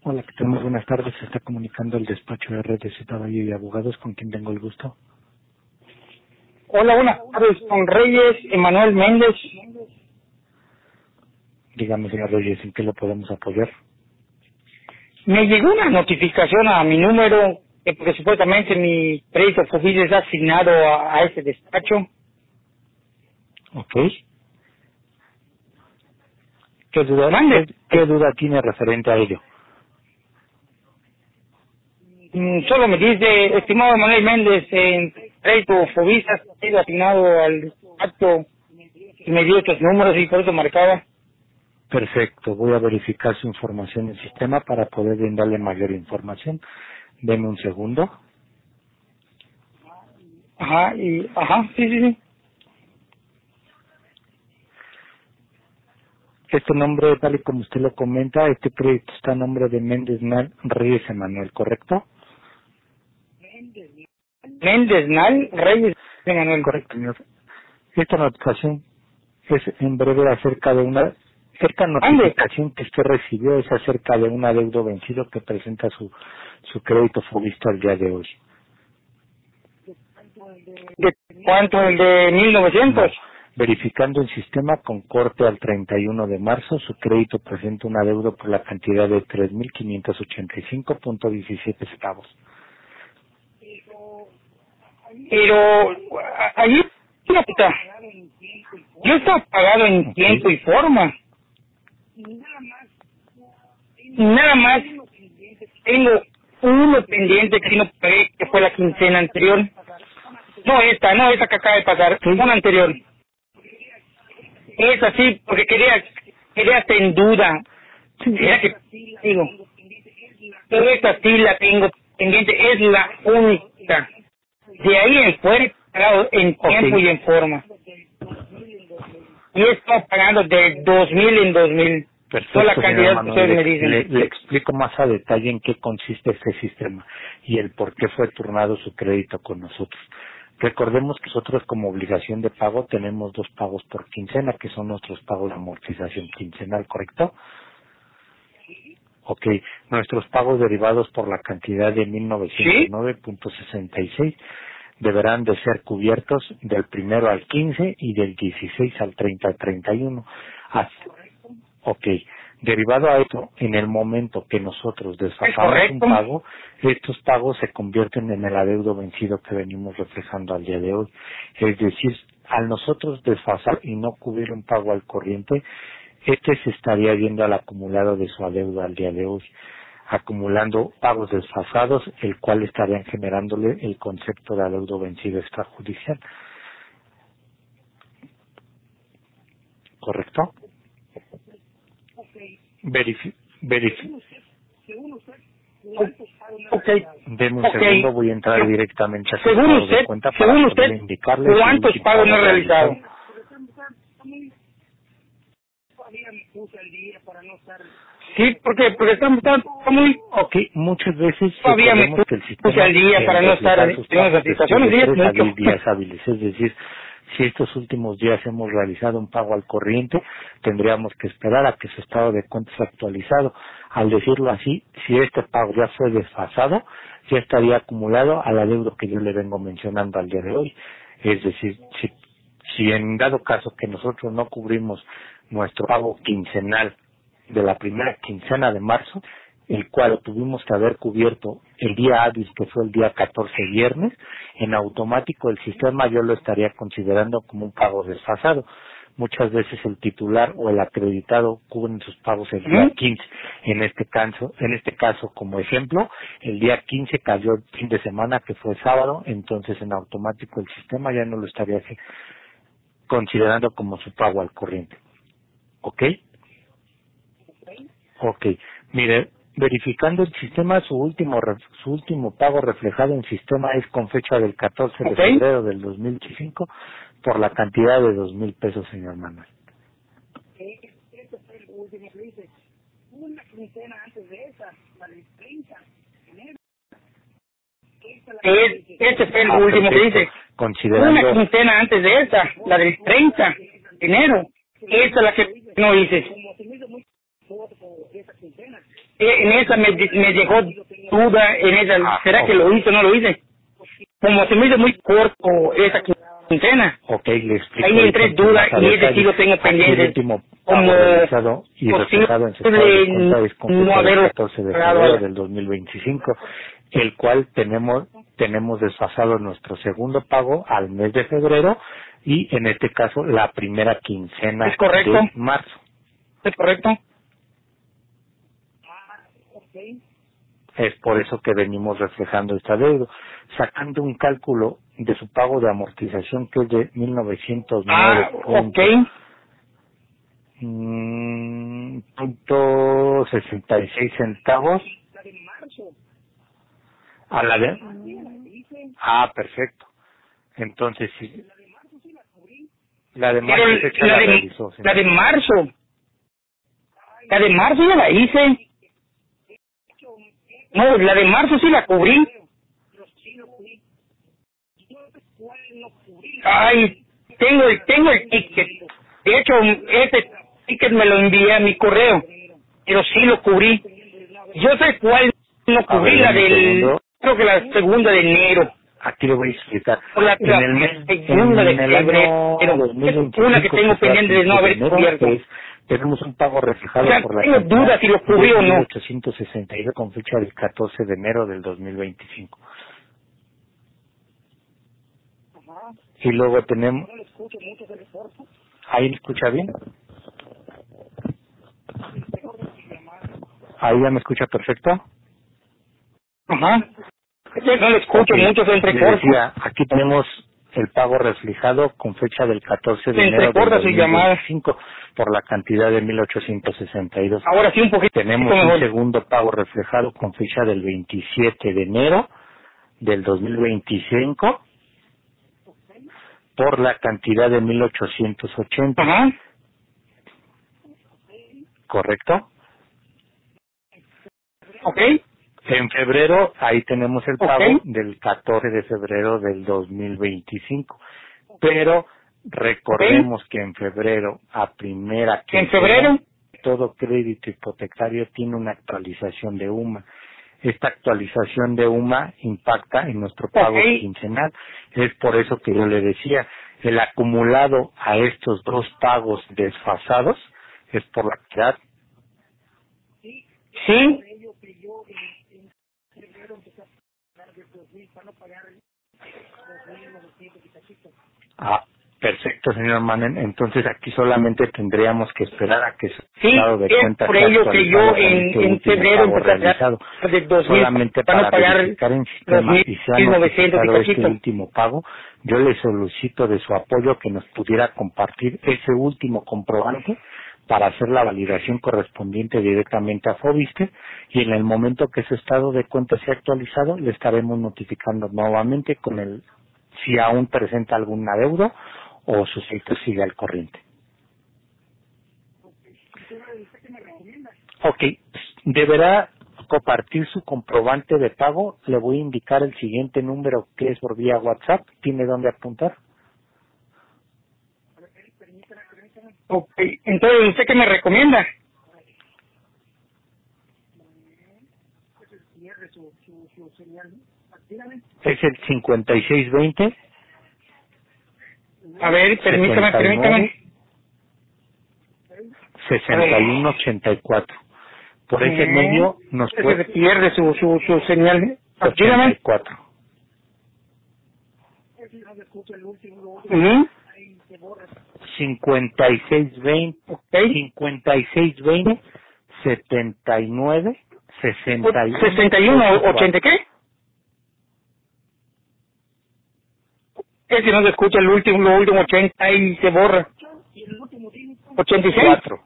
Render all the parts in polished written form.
Hola, ¿qué tal? Muy buenas tardes. Se está comunicando el despacho de RDZ Valle y Abogados, con quien tengo el gusto. Hola, buenas tardes, con Reyes Emanuel Méndez. Dígame, señor Reyes, ¿en qué lo podemos apoyar? Me llegó una notificación a mi número que porque supuestamente mi crédito Fobis es asignado a ese despacho. Ok. ¿Qué duda, Mande. qué duda tiene referente a ello? Solo me dice, estimado Emanuel Méndez, en crédito Fobis ha sido asignado al despacho y me dio estos números y por eso marcaba. Perfecto. Voy a verificar su información en el sistema para poder brindarle mayor información. Deme un segundo. Sí. Este nombre, tal y como usted lo comenta, este crédito está a nombre de Méndez Reyes Emanuel, ¿correcto? Méndez Nal Reyes Emanuel. Correcto, señor. Esta notificación es en breve acerca de esta Mande. notificación que usted recibió es acerca de un adeudo vencido que presenta su crédito Fobista al día de hoy. ¿De cuánto? ¿El de 1900? No. Verificando el sistema con corte al 31 de marzo, su crédito presenta un adeudo por la cantidad de 3.585.17 centavos. Pero allí, yo estaba pagado en Ok. tiempo y forma. Nada más tengo uno pendiente que no pagué, que fue la quincena anterior. No esta que acaba de pasar, Sí. una anterior. Esa sí, porque quería estar en duda. Era que digo, pero esta sí la tengo pendiente, es la única. De ahí en fuera he pagado en tiempo Ok. y en forma. Y he estado pagando de 2000 en 2000. Toda la Perfecto, señor cantidad que Manuel. ustedes me dicen. Le explico más a detalle en qué consiste este sistema y el por qué fue turnado su crédito con nosotros. Recordemos que nosotros como obligación de pago tenemos 2 pagos por quincena, que son nuestros pagos de amortización quincenal, ¿correcto? Ok, nuestros pagos derivados por la cantidad de ¿Sí? 1909.66 deberán de ser cubiertos del 1 al 15 y del 16 al 30 al 31. Ok, derivado a esto, en el momento que nosotros ¿Es desfasamos un correcto? pago, estos pagos se convierten en el adeudo vencido que venimos reflejando al día de hoy. Es decir, al nosotros desfasar y no cubrir un pago al corriente, este se estaría viendo al acumulado de su adeudo al día de hoy, acumulando pagos desfasados, el cual estarían generándole el concepto de adeudo vencido extrajudicial. ¿Correcto? Verifi Ok. Deme un segundo, voy a entrar directamente a su Según estado de usted, cuenta para poder indicarle su ¿cuántos último pagos no pago he realizado. realizado? Sí, porque está muy... Ok, muchas veces Todavía me recordemos que el puse sistema al día en para no estar reflejar sus en esas pagos después situaciones de y es 3 a mucho. 10 días hábiles, es decir, si estos últimos días hemos realizado un pago al corriente, tendríamos que esperar a que su estado de cuenta sea actualizado. Al decirlo así, si este pago ya fue desfasado, ya estaría acumulado al adeudo que yo le vengo mencionando al día de hoy. Es decir, si en dado caso que nosotros no cubrimos nuestro pago quincenal de la primera quincena de marzo, el cual tuvimos que haber cubierto el día hábil, que fue el día 14 viernes, en automático el sistema yo lo estaría considerando como un pago desfasado. Muchas veces el titular o el acreditado cubren sus pagos el día Ujú. 15. En este caso, como ejemplo, el día 15 cayó el fin de semana, que fue sábado, entonces en automático el sistema ya no lo estaría considerando como su pago al corriente. ¿Ok? Ok, mire, verificando el sistema, su último pago reflejado en sistema es con fecha del 14 de Ok. febrero del 2005 por la cantidad de 2,000 pesos, señor Manuel. Este fue el último que Perfecto. dice. Una Considerando, quincena antes de esa, la del 30 de enero. Esta es la que no hice. En esa me dejó duda, en esa, ¿será que lo hice o no lo hice? Como se me hizo muy corto esa quincena. Ok, le explico. Ahí entré duda y ese sí lo tengo pendiente. El último Como pago realizado y reflejado en su estado de cuenta es con fecha del 14 de febrero del 2025, el cual tenemos desfasado nuestro segundo pago al mes de febrero y en este caso la primera quincena ¿Es correcto? de marzo. ¿Es correcto? Es por eso que venimos reflejando esta deuda, sacando un cálculo de su pago de amortización que es de 1909. Ok. Punto 66 centavos a la de perfecto. Entonces sí, la de marzo Pero fecha la realizó, señor. la de marzo ya la hice. No, la de marzo sí la cubrí. Ay, tengo el ticket. De hecho, ese ticket me lo envié a mi correo, pero sí lo cubrí. Yo sé cuál no cubrí, la del, creo que la segunda de enero. Aquí le voy a explicar. La En el mes, segunda de en el febrero, año es una que tengo pendiente de no haber cubierto. Tenemos un pago reflejado O sea, por la tengo dudas si lo cubrí o no. 862 con fecha del 14 de enero del 2025. Y luego tenemos... ¿Ahí me escucha bien? ¿Ahí ya me escucha perfecto? Ajá. Yo no lo escucho mucho, se Le entrecorta. decía, aquí tenemos el pago reflejado con fecha del 14 de Se enero del entrecorta su llamada. 2025 por la cantidad de 1862. Ahora sí un poquito Tenemos un mejor. segundo pago reflejado con fecha del 27 de enero del 2025 por la cantidad de 1880. Ajá. ¿Correcto? Ok. En febrero, ahí tenemos el Ok. pago del 14 de febrero del 2025. Pero recordemos que en febrero, a primera ¿En quincena, febrero? todo crédito hipotecario tiene una actualización de UMA. Esta actualización de UMA impacta en nuestro pago Ok. quincenal. Es por eso que yo le decía, el acumulado a estos dos pagos desfasados es por la cantidad. Sí. Perfecto, señor Manen. Entonces aquí solamente tendríamos que esperar a que su Sí, estado de es cuenta por sea ello que yo actualizado con este en último febrero pago empecé a realizado. tratar de 2,000 Solamente para para no pagar verificar en los sistema y se ha 1,900 y notificado este cachito. último pago, yo le solicito de su apoyo que nos pudiera compartir ese último comprobante para hacer la validación correspondiente directamente a Fobiste y en el momento que ese estado de cuenta sea actualizado le estaremos notificando nuevamente con el si aún presenta algún adeudo o su sitio sigue al corriente. Ok, deberá compartir su comprobante de pago. Le voy a indicar el siguiente número que es por vía WhatsApp. ¿Tiene dónde apuntar? Ok, entonces, ¿usted qué me recomienda? Es el 5620 A ver, permítame. 6184. Por ese medio nos Se puede... pierde su señal. Dígame. 84. Ujú. 5620 5620 79 61 61, 80, ¿qué? Es que no se escucha lo último 80 y se borra. 86. 4.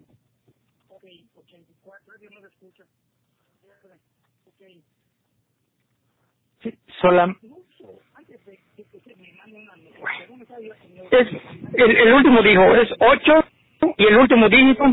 Sí, Es, el último dijo, es 8 y el último dígito.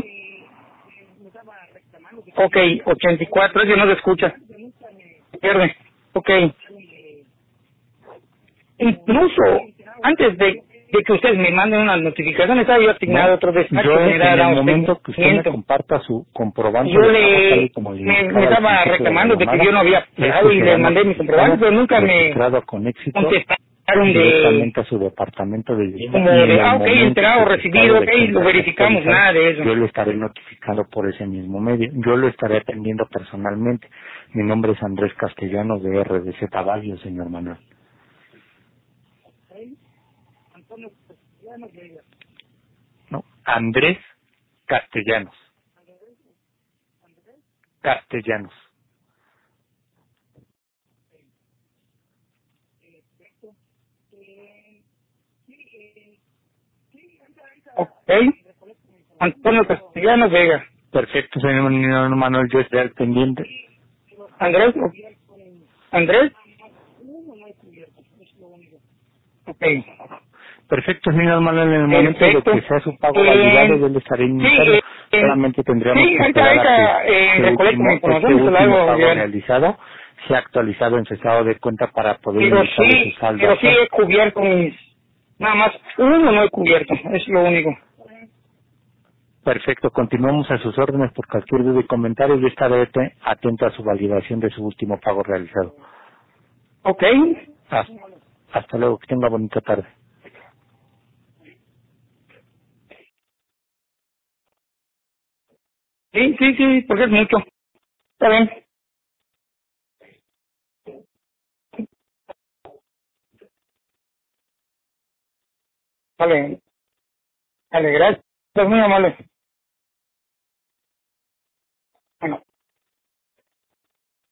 Ok, 84, ese no se escucha. Pierde. Ok. Incluso, antes de de que ustedes me manden una notificación. Estaba yo asignado otro despacho. Yo en el momento que usted me comparta su comprobante, yo me estaba reclamando de que yo no había pagado y le mandé mi comprobante, pero nunca me con éxito contestaron directamente a su departamento de vivienda. Como de, ok, enterado, recibido, ok, lo verificamos, nada de eso. Yo lo estaré notificando por ese mismo medio. Yo lo estaré atendiendo personalmente. Mi nombre es Andrés Castellanos de RDZ Valio, señor Manuel. No, Andrés Castellanos. Castellanos. Ok. Antonio Castellanos Vega. Perfecto, señor Manuel, yo estaré al pendiente. Andrés. Andrés. Ok. Perfecto, señor Manuel, en el momento de que sea su pago validado, yo le estaré indicando. Solamente tendríamos que esperar a que este último pago realizado sea actualizado en su estado de cuenta para poder indicarle su saldo. Pero sí he cubierto nada más uno no he cubierto, es lo único. Perfecto, continuamos a sus órdenes por cualquier duda y comentario. Yo estaré atento a su validación de su último pago realizado. Ok. Hasta luego, que tenga bonita tarde. Sí, porque es mucho. Está bien. Vale, gracias. Es muy amable. Bueno.